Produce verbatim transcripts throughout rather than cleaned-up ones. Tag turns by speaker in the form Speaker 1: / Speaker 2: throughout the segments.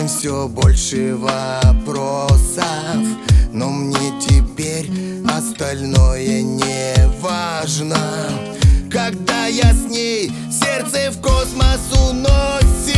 Speaker 1: жизнь все больше вопросов, но мне теперь остальное не важно. Когда я с ней, сердце в космос уносит.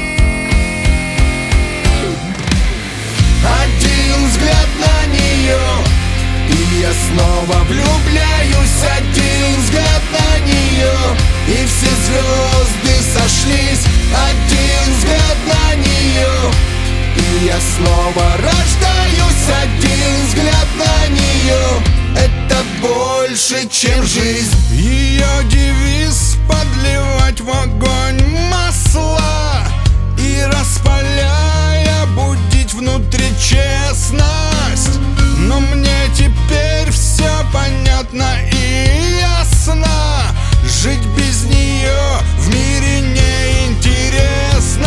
Speaker 1: Один взгляд на нее, и я снова влюбляюсь. Один взгляд на нее, и все звезды сошлись. Один взгляд на нее, и я снова рождаюсь. Один взгляд на нее — это больше, чем жизнь.
Speaker 2: Ее девиз — подливать в огонь масла и, распаляя, будить внутри честность. Но мне теперь все понятно и ясно. Жить без нее в мире неинтересно.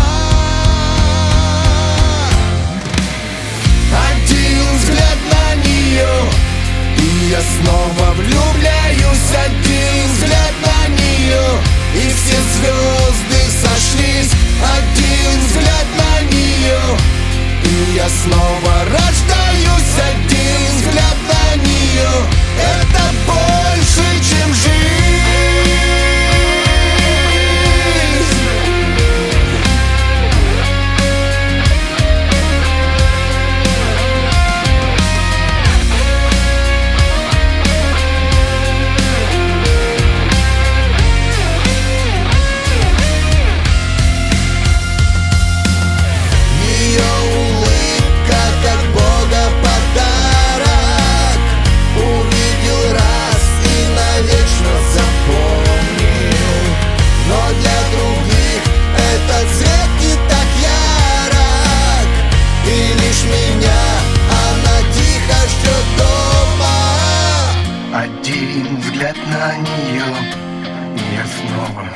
Speaker 1: Один взгляд на нее, и я снова влюбляюсь. Один взгляд на нее, и все звезды сошлись. Один взгляд на нее, и я снова рождаюсь. Один взгляд на нее — это больше, чем жизнь.
Speaker 3: Один взгляд на нее, и я снова.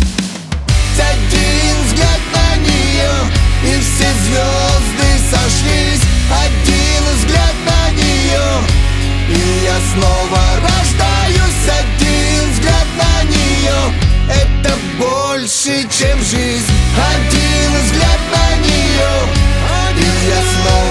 Speaker 1: Один взгляд на нее, и все звезды сошлись. Один взгляд на нее, и я снова рождаюсь. Один взгляд на нее — это больше, чем жизнь. Один взгляд на нее, и я снова